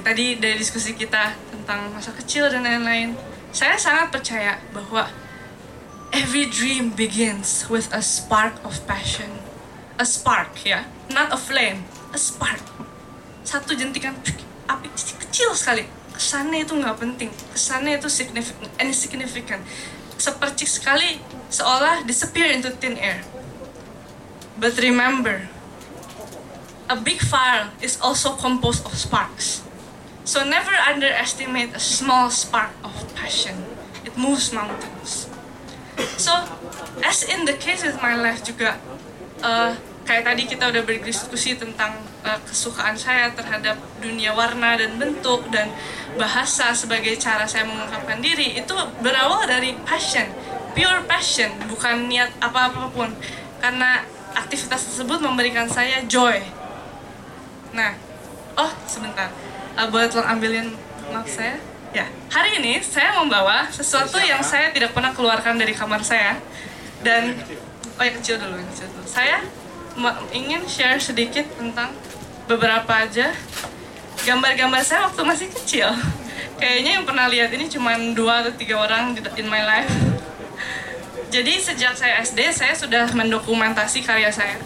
tadi dari diskusi kita tentang masa kecil dan lain-lain, saya sangat percaya bahwa every dream begins with a spark of passion. A spark, ya, not a flame, a spark. Satu jentikan api kecil sekali. Kesannya itu nggak penting, kesannya itu insignificant. Sepercik sekali, seolah disappear into thin air. But remember, a big fire is also composed of sparks. So never underestimate a small spark of passion. It moves mountains. So, as in the case with my life juga, kayak tadi kita udah berdiskusi tentang kesukaan saya terhadap dunia warna dan bentuk dan bahasa sebagai cara saya mengungkapkan diri, itu berawal dari passion, pure passion, bukan niat apa-apapun, karena aktivitas tersebut memberikan saya joy. Nah, sebentar, boleh tolong ambilin map saya? Ya, hari ini saya membawa sesuatu yang saya tidak pernah keluarkan dari kamar saya, dan yang kecil dulu. Saya ingin share sedikit tentang beberapa aja gambar-gambar saya waktu masih kecil. Kayaknya yang pernah lihat ini cuma 2 atau 3 orang in my life. Jadi sejak saya SD, saya sudah mendokumentasi karya saya.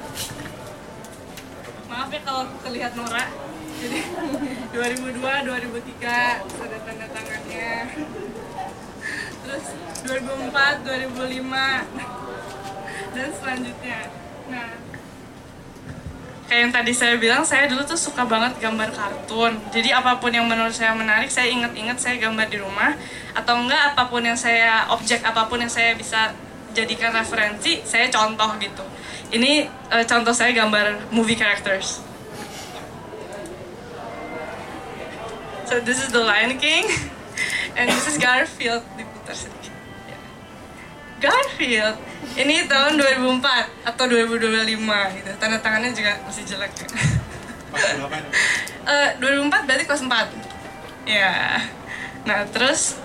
Maaf ya kalau terlihat norak. Jadi 2002, 2003 ada tanda tangannya. Terus 2004, 2005 dan selanjutnya. Nah, kayak yang tadi saya bilang, saya dulu tuh suka banget gambar kartun. Jadi apapun yang menurut saya menarik, saya ingat-ingat saya gambar di rumah. Atau enggak, apapun yang saya, objek apapun yang saya bisa jadikan referensi, saya contoh gitu. Ini contoh saya gambar movie characters. So this is the Lion King, and this is Garfield. Diputar sedikit. Garfield, ini tahun 2004 atau 2025 gitu. Tanda tangannya juga masih jelek. 2004 berarti kelas 4. Ya. Nah, terus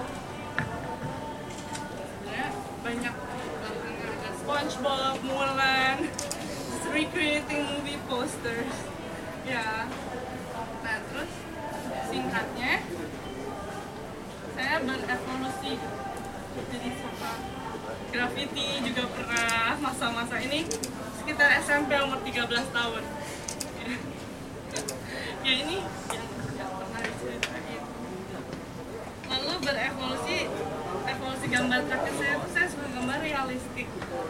banyak ada SpongeBob, Mulan, recreating movie posters. Ya. Nah, terus singkatnya saya berevolusi jadi suka graffiti juga pernah masa-masa ini sekitar SMP umur 13 tahun. Ya ini yang pernah diceritain. Lalu evolusi gambar terakhir saya suka gambar realistik.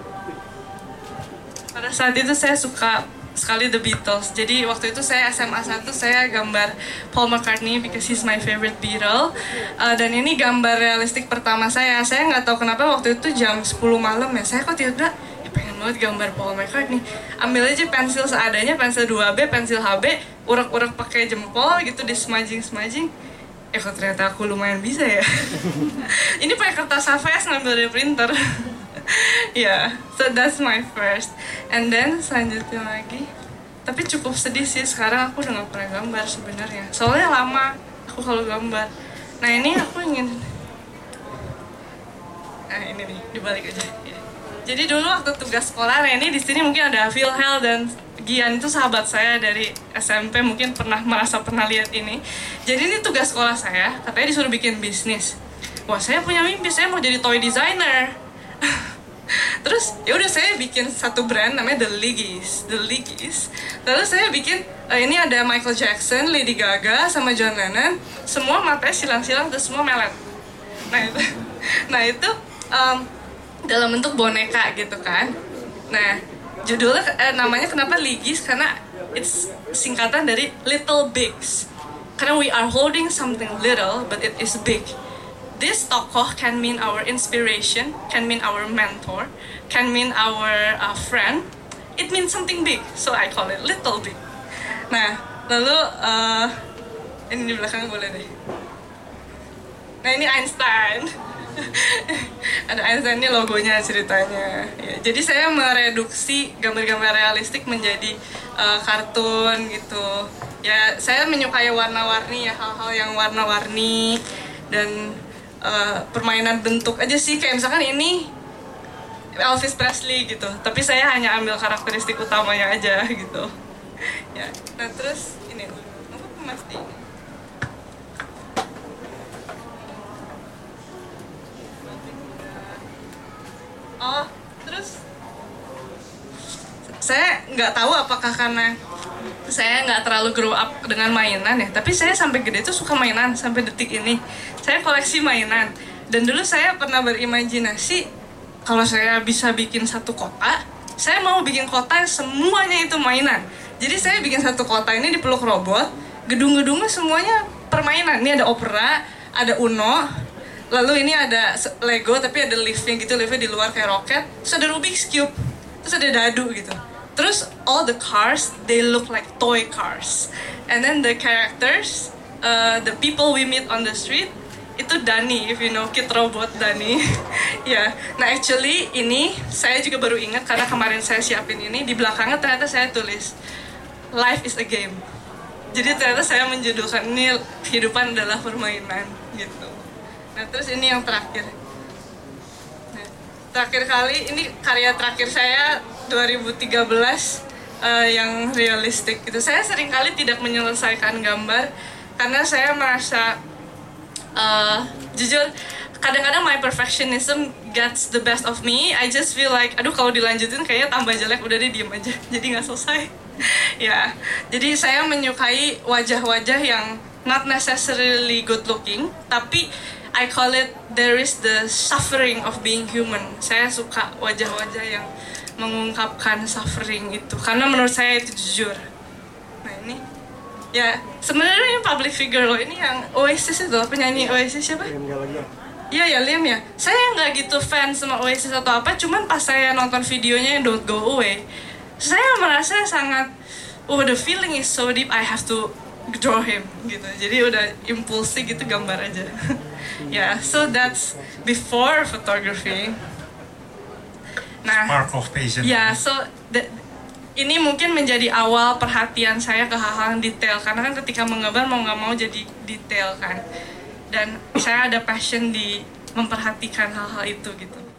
Pada saat itu saya suka sekali The Beatles. Jadi waktu itu saya SMA 1 saya gambar Paul McCartney because he's my favorite Beatle. Dan ini gambar realistik pertama saya. Saya nggak tahu kenapa waktu itu jam 10 malam ya. Saya kok tiba-tiba pengen banget gambar Paul McCartney. Ambil aja pensil seadanya, pensil 2B, pensil HB, urak-urak pakai jempol gitu, di smudging. Kok ternyata aku lumayan bisa ya. Ini pakai kertas HVS ngambil dari printer. Yeah, so that's my first. And then selanjutnya lagi, tapi cukup sedih sih, sekarang aku udah gak pernah gambar sebenarnya. Soalnya lama aku kalau gambar. Nah ini aku ingin, ini nih dibalik aja. Ya. Jadi dulu waktu tugas sekolah, nah ini di sini mungkin ada Philhel dan Gian, itu sahabat saya dari SMP, mungkin pernah lihat ini. Jadi ini tugas sekolah saya, katanya disuruh bikin bisnis. Wah, saya punya mimpi, saya mau jadi toy designer. Terus ya udah saya bikin satu brand namanya The Liggies. Lalu saya bikin ini ada Michael Jackson, Lady Gaga, sama John Lennon. Semua matanya silang-silang, terus semua melet. Nah itu dalam bentuk boneka gitu kan. Nah judulnya namanya kenapa Liggies? Karena it's singkatan dari Little Bigs. Karena we are holding something little but it is big. This tokoh can mean our inspiration, can mean our mentor, can mean our friend. It means something big, so I call it Little Big. Nah, lalu ini di belakang boleh deh. Nah ini Einstein. Ada Einstein, ini logonya ceritanya. Ya, jadi saya mereduksi gambar-gambar realistik menjadi kartun gitu. Ya saya menyukai warna-warni ya, hal-hal yang warna-warni dan permainan bentuk aja sih, kayak misalkan ini Elvis Presley gitu, tapi saya hanya ambil karakteristik utamanya aja gitu. Ya, nah terus ini apa pasti saya nggak tahu apakah karena saya nggak terlalu grow up dengan mainan ya, tapi saya sampai gede tuh suka mainan sampai detik ini. Saya koleksi mainan, dan dulu saya pernah berimajinasi kalau saya bisa bikin satu kota, saya mau bikin kota semuanya itu mainan. Jadi saya bikin satu kota ini dipeluk robot, gedung-gedungnya semuanya permainan. Ini ada opera, ada Uno, lalu ini ada Lego tapi ada liftnya gitu, liftnya di luar kayak roket, terus ada Rubik's Cube, terus ada dadu gitu. Terus all the cars, they look like toy cars. And then the characters, the people we meet on the street, itu Dani, if you know Kid Robot Dani. Ya, nah actually ini saya juga baru ingat karena kemarin saya siapin ini, di belakangnya ternyata saya tulis Life is a game. Jadi ternyata saya menjudulkan ini kehidupan adalah permainan gitu. Nah terus ini yang terakhir. Nah, terakhir kali ini karya terakhir saya 2013 yang realistik gitu. Saya seringkali tidak menyelesaikan gambar karena saya merasa jujur kadang-kadang my perfectionism gets the best of me. I just feel like aduh kalau dilanjutin kayaknya tambah jelek, udah deh diem aja. Jadi nggak selesai. Ya, jadi saya menyukai wajah-wajah yang not necessarily good looking, tapi I call it there is the suffering of being human. Saya suka wajah-wajah yang mengungkapkan suffering itu karena menurut saya itu jujur. Nah ini ya sebenarnya ini public figure loh, ini yang Oasis itu, penyanyi Oasis siapa? Iya ya Liam ya. Saya nggak gitu fans sama Oasis atau apa, cuman pas saya nonton videonya yang Don't Go Away, saya merasa sangat the feeling is so deep, I have to draw him gitu. Jadi udah impulsif gitu, gambar aja. Ya, so that's before photography. Nah, Spark of passion. Ya, so ini mungkin menjadi awal perhatian saya ke hal-hal yang detail, karena kan ketika menggambar mau nggak mau jadi detail kan, dan saya ada passion di memperhatikan hal-hal itu gitu.